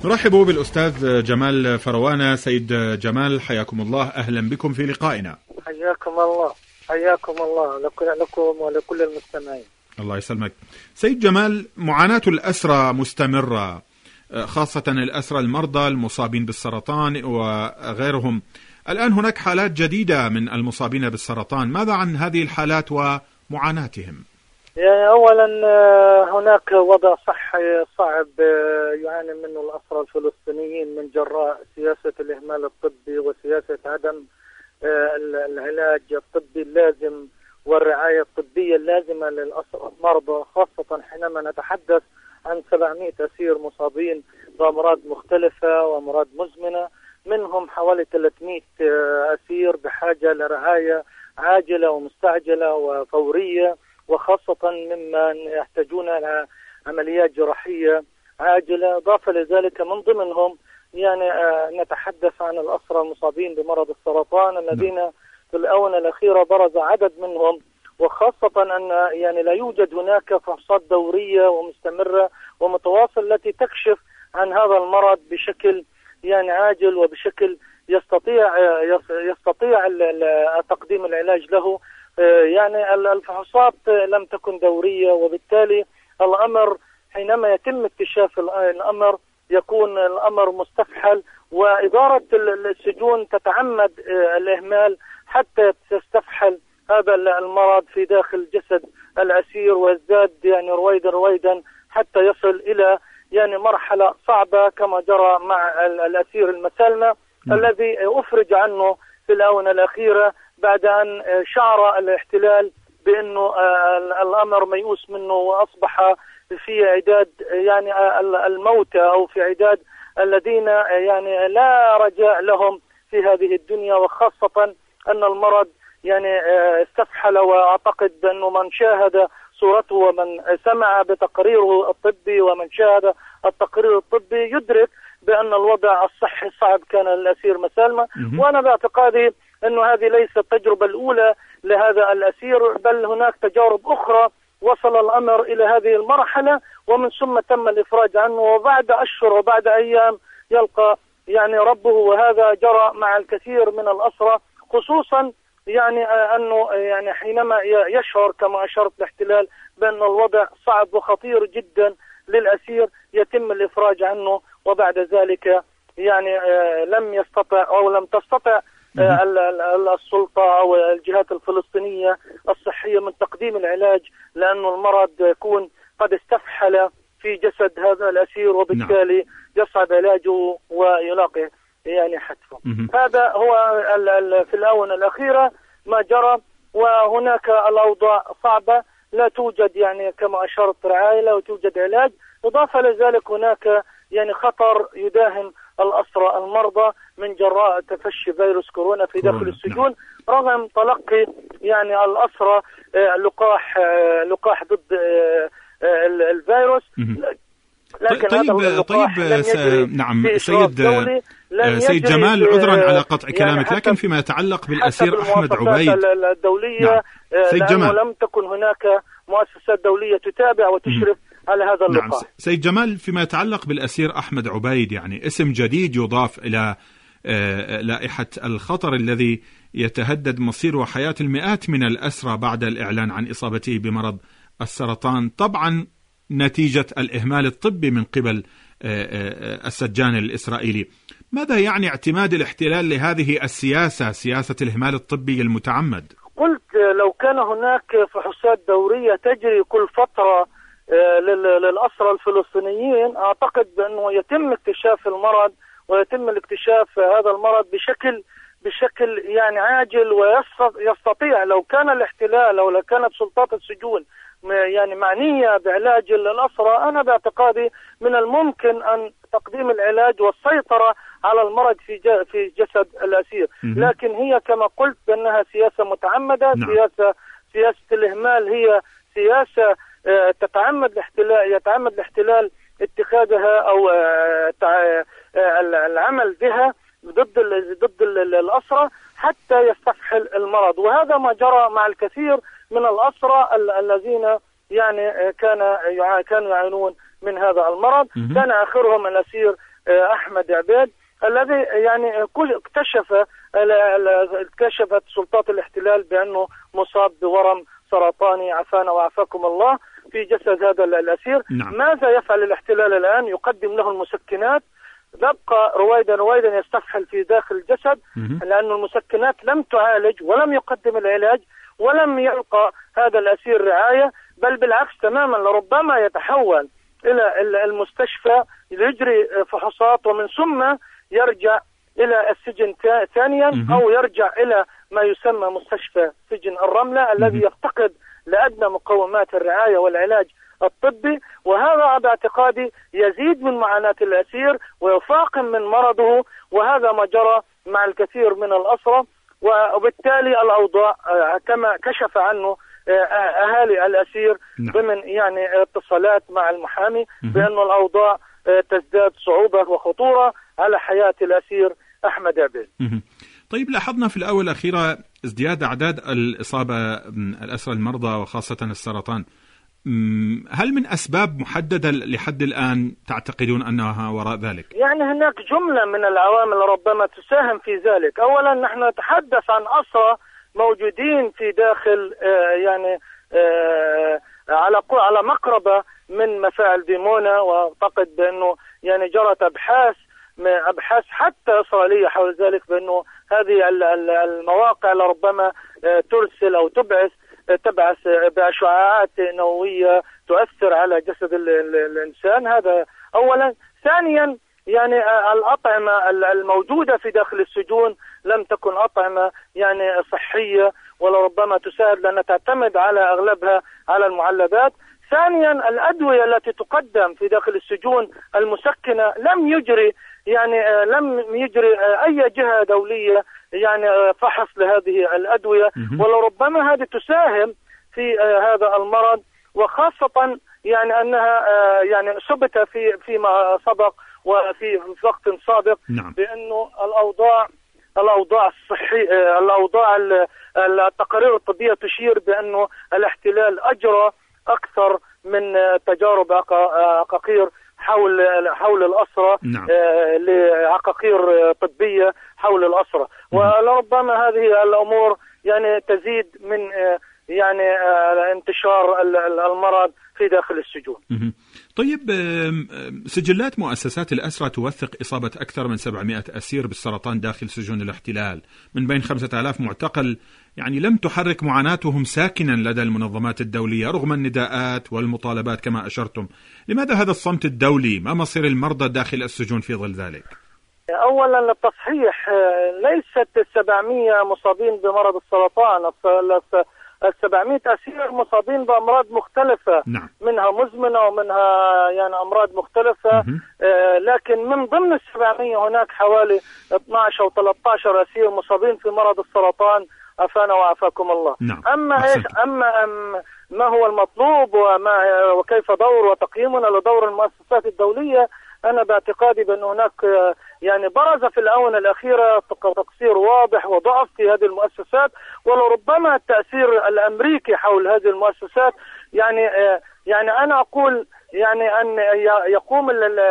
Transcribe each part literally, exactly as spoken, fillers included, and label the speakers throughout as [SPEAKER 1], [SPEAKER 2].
[SPEAKER 1] نرحب بالأستاذ جمال فروانة. سيد جمال حياكم الله، أهلا بكم في لقائنا.
[SPEAKER 2] حياكم الله حياكم الله لكم ولكل المستمعين.
[SPEAKER 1] الله يسلمك. سيد جمال، معاناة الأسرى مستمرة، خاصة الأسرى المرضى المصابين بالسرطان وغيرهم. الآن هناك حالات جديدة من المصابين بالسرطان، ماذا عن هذه الحالات ومعاناتهم؟
[SPEAKER 2] يعني أولا هناك وضع صحي صعب يعاني منه الأسرى الفلسطينيين من جراء سياسة الإهمال الطبي وسياسة عدم العلاج الطبي اللازم والرعاية الطبية اللازمة للأسرى المرضى، خاصة حينما نتحدث عن سبعمائة أسير مصابين بأمراض مختلفة وأمراض مزمنة، منهم حوالي ثلاثمائة أسير بحاجة لرعاية عاجلة ومستعجلة وفورية، وخاصة ممن يحتاجون إلى عمليات جراحية عاجلة. إضافة لذلك من ضمنهم يعني نتحدث عن الأسرى المصابين بمرض السرطان الذين في الآونة الأخيرة برز عدد منهم، وخاصة أن يعني لا يوجد هناك فحوصات دورية ومستمرة ومتواصلة التي تكشف عن هذا المرض بشكل يعني عاجل وبشكل يستطيع يستطيع تقديم العلاج له. يعني الفحوصات لم تكن دورية، وبالتالي الأمر حينما يتم اكتشاف الأمر يكون الأمر مستفحل، وإدارة السجون تتعمد الإهمال حتى تستفحل هذا المرض في داخل جسد الأسير، ويزداد يعني رويدا رويدا حتى يصل إلى يعني مرحلة صعبة كما جرى مع الأسير المسالمة الذي أفرج عنه في الآونة الأخيرة بعد أن شعر الاحتلال بأنه الأمر ميؤوس منه، وأصبح في عداد يعني الموتى أو في عداد الذين يعني لا رجاء لهم في هذه الدنيا، وخاصة أن المرض يعني استفحل. وأعتقد بأنه من شاهد صورته ومن سمع بتقريره الطبي ومن شاهد التقرير الطبي يدرك بأن الوضع الصحي صعب كان للأسير مسالمة. وأنا باعتقادي أنه هذه ليست التجربة الأولى لهذا الأسير، بل هناك تجارب أخرى وصل الأمر إلى هذه المرحلة ومن ثم تم الإفراج عنه، وبعد أشهر وبعد أيام يلقى يعني ربه. وهذا جرى مع الكثير من الأسرى، خصوصا يعني أنه يعني حينما يشعر كما أشرت الاحتلال بأن الوضع صعب وخطير جدا للأسير يتم الإفراج عنه، وبعد ذلك يعني لم يستطع أو لم تستطع السلطة أو الجهات الفلسطينية الصحية من تقديم العلاج، لأن المرض يكون قد استفحل في جسد هذا الأسير، وبالتالي يصعب علاجه ويلاقي يعني حتفه. هذا هو في الآونة الأخيرة ما جرى، وهناك الأوضاع صعبة، لا توجد يعني كما أشرت رعاية، لا توجد علاج. إضافة لذلك هناك يعني خطر يداهم الأسرى المرضى من جراء تفشي فيروس كورونا في داخل السجون، رغم تلقي يعني الأسرى لقاح لقاح ضد الفيروس.
[SPEAKER 1] لكن طيب طيب س... نعم سيد سيد جمال، عذرا على قطع كلامك، يعني لكن فيما يتعلق بالأسير أحمد عبيد
[SPEAKER 2] الدولية نعم. سيد جمال، لم تكن هناك مؤسسات دولية تتابع وتشرف م. على هذا اللقاح.
[SPEAKER 1] نعم. سيد جمال، فيما يتعلق بالأسير أحمد عبيد، يعني اسم جديد يضاف إلى لائحة الخطر الذي يتهدد مصير وحياة المئات من الأسرى بعد الإعلان عن إصابته بمرض السرطان، طبعا نتيجة الإهمال الطبي من قبل السجان الإسرائيلي. ماذا يعني اعتماد الاحتلال لهذه السياسة، سياسة الإهمال الطبي المتعمد؟
[SPEAKER 2] قلت لو كان هناك فحوصات دورية تجري كل فترة للأسرى الفلسطينيين، أعتقد بأنه يتم اكتشاف المرض ويتم الاكتشاف هذا المرض بشكل بشكل يعني عاجل، ويستطيع لو كان الاحتلال أو لو كانت سلطات السجون يعني معنية بعلاج الأسرى، أنا باعتقادي من الممكن أن تقديم العلاج والسيطرة على المرض في في جسد الأسير. لكن هي كما قلت بأنها سياسة متعمدة. نعم. سياسة سياسة الإهمال هي سياسة تتعمد الاحتلال يتعمد الاحتلال اتخاذها أو العمل بها ضد ضد الأسرى حتى يستفحل المرض. وهذا ما جرى مع الكثير من الأسرى الذين يعني كان كانوا يعانون من هذا المرض. كان آخرهم الأسير أحمد عبيد الذي يعني اكتشف اكتشفت سلطات الاحتلال بأنه مصاب بورم سرطاني عافانا وعافاكم الله في جسد هذا الأسير.
[SPEAKER 1] نعم.
[SPEAKER 2] ماذا يفعل الاحتلال الآن؟ يقدم له المسكنات، يبقى رويدا رويدا يستفحل في داخل الجسد، لأن المسكنات لم تعالج ولم يقدم العلاج ولم يلقى هذا الأسير رعاية، بل بالعكس تماما، لربما يتحول إلى المستشفى يجري فحوصات ومن ثم يرجع إلى السجن ثانيا أو يرجع إلى ما يسمى مستشفى سجن الرملة الذي يفتقد لأدنى مقومات الرعاية والعلاج الطبي، وهذا باعتقادي يزيد من معاناة الأسير ويفاقم من مرضه، وهذا ما جرى مع الكثير من الأسرى. وبالتالي الأوضاع كما كشف عنه أهالي الأسير ضمن يعني اتصالات مع المحامي بأن الأوضاع تزداد صعوبة وخطورة على حياة الأسير أحمد عبيد.
[SPEAKER 1] طيب، لاحظنا في الآونة الأخيرة ازدياد أعداد الإصابة الأسرى المرضى وخاصة السرطان، هل من أسباب محددة لحد الآن تعتقدون أنها وراء ذلك؟
[SPEAKER 2] يعني هناك جملة من العوامل ربما تساهم في ذلك. أولا نحن نتحدث عن أسرى موجودين في داخل آه يعني آه على على مقربة من مفاعل ديمونا، واعتقد بأنه يعني جرت أبحاث أبحاث حتى إسرائيلية حول ذلك، بأنه هذه المواقع لربما ترسل أو تبعث تبعث بأشعاعات نووية تؤثر على جسد الإنسان. هذا أولا. ثانيا يعني الأطعمة الموجودة في داخل السجون لم تكن أطعمة يعني صحية، ولربما تساعد لأنها تعتمد على أغلبها على المعلبات. ثانيا الأدوية التي تقدم في داخل السجون المسكنة لم يجري يعني لم يجري أي جهة دولية يعني فحص لهذه الأدوية، ولربما هذه تساهم في هذا المرض، وخاصة يعني أنها يعني ثبت في فيما سبق وفي وقت سابق بأنه الأوضاع الأوضاع الصحية الأوضاع التقارير الطبية تشير بأنه الاحتلال أجرى أكثر من تجارب عقاقير حول حول الأسرى.
[SPEAKER 1] نعم.
[SPEAKER 2] آه لعقاقير طبية حول الأسرى، ولربما هذه الأمور يعني تزيد من آه يعني آه انتشار المرض في داخل السجون.
[SPEAKER 1] طيب، سجلات مؤسسات الأسرى توثق إصابة أكثر من سبعمائة أسير بالسرطان داخل سجون الاحتلال، من بين خمسة آلاف معتقل يعني لم تحرك معاناتهم ساكنا لدى المنظمات الدولية رغم النداءات والمطالبات كما أشرتم. لماذا هذا الصمت الدولي؟ ما مصير المرضى داخل السجون في ظل ذلك؟
[SPEAKER 2] أولا للتصحيح، ليست السبعمية مصابين بمرض السرطان، السبعمائة أسير مصابين بأمراض مختلفة.
[SPEAKER 1] نعم.
[SPEAKER 2] منها مزمنة ومنها يعني أمراض مختلفة. آه لكن من ضمن السبعمية هناك حوالي اثني عشر أو ثلاثة عشر أسير مصابين في مرض السرطان عافانا وعافاكم الله.
[SPEAKER 1] نعم.
[SPEAKER 2] أما إيش أما أم ما هو المطلوب وما وكيف دور وتقييمنا لدور المؤسسات الدولية، أنا باعتقادي بأن هناك يعني برز في الآونة الأخيرة تقصير واضح وضعف في هذه المؤسسات، ولربما التأثير الأمريكي حول هذه المؤسسات. يعني يعني أنا أقول يعني أن يقوم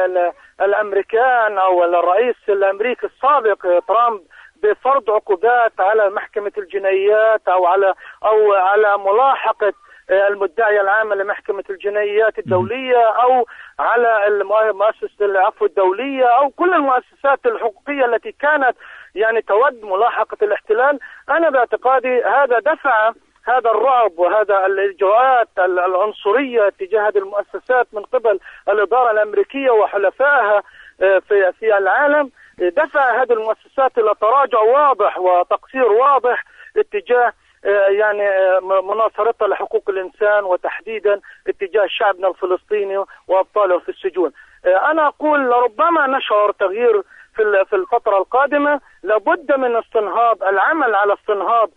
[SPEAKER 2] الأمريكان أو الرئيس الأمريكي السابق ترامب بفرض عقوبات على محكمة الجنايات أو على أو على ملاحقة المدعية العامة لمحكمة الجنايات الدولية أو على المؤسسة العفو الدولية أو كل المؤسسات الحقوقية التي كانت يعني تود ملاحقة الاحتلال. أنا باعتقادي هذا دفع هذا الرعب وهذا الإجراءات العنصرية تجاه هذه المؤسسات من قبل الإدارة الأمريكية وحلفائها في في العالم، دفع هذه المؤسسات إلى تراجع واضح وتقصير واضح اتجاه يعني مناصرتها لحقوق الإنسان، وتحديدا اتجاه شعبنا الفلسطيني وأبطاله في السجون. أنا أقول لربما نشعر تغيير في في الفترة القادمة، لابد من استنهاض العمل على استنهاض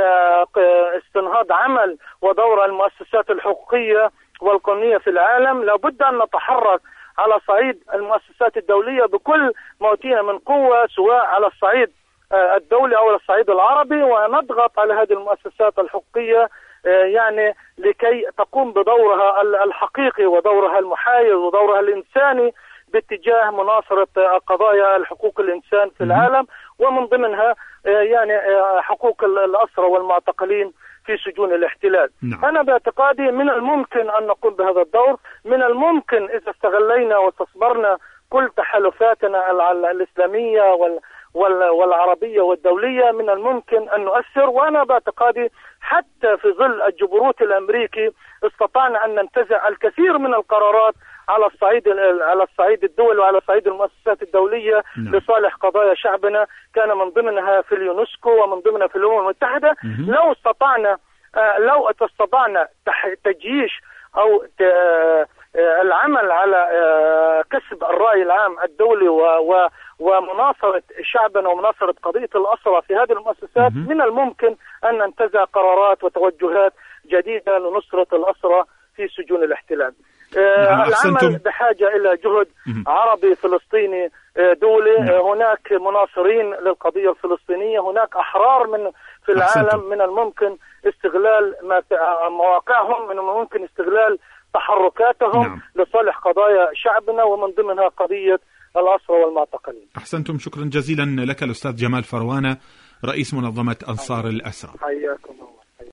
[SPEAKER 2] استنهاض عمل ودور المؤسسات الحقوقية والقانونية في العالم. لابد أن نتحرك على صعيد المؤسسات الدولية بكل ما أوتينا من قوة، سواء على الصعيد الدولي أو الصعيد العربي، ونضغط على هذه المؤسسات الحقوقية يعني لكي تقوم بدورها الحقيقي ودورها المحايد ودورها الإنساني باتجاه مناصرة قضايا الحقوق الإنسان في العالم، ومن ضمنها يعني حقوق الأسرى والمعتقلين في سجون الاحتلال. نعم. أنا باعتقادي من الممكن أن نقوم بهذا الدور، من الممكن إذا استغلينا واستصبرنا كل تحالفاتنا الإسلامية وال والعربية والدولية، من الممكن أن نؤثر. وأنا باعتقادي حتى في ظل الجبروت الأمريكي استطعنا أن ننتزع الكثير من القرارات على الصعيد على الصعيد الدولي وعلى صعيد المؤسسات الدولية نعم. لصالح قضايا شعبنا، كان من ضمنها في اليونسكو ومن ضمنها في الأمم المتحدة. مم. لو استطعنا لو استطعنا تجييش أو العمل على كسب الرأي العام الدولي و ومناصرة شعبنا ومناصرة قضية الأسرى في هذه المؤسسات، مم. من الممكن أن ننتزع قرارات وتوجهات جديدة لنصرة الأسرى في سجون الاحتلال. آه العمل بحاجة إلى جهد مم. عربي فلسطيني دولي. نعم. هناك مناصرين للقضية الفلسطينية، هناك أحرار من في العالم أحسنتم. من الممكن استغلال مواقعهم، من الممكن استغلال تحركاتهم نعم. لصالح قضايا شعبنا ومن ضمنها قضية الأسرى والمعتقلين.
[SPEAKER 1] أحسنتم، شكرا جزيلا لك الأستاذ جمال فروانة رئيس منظمة أنصار الأسرى.
[SPEAKER 2] حياكم.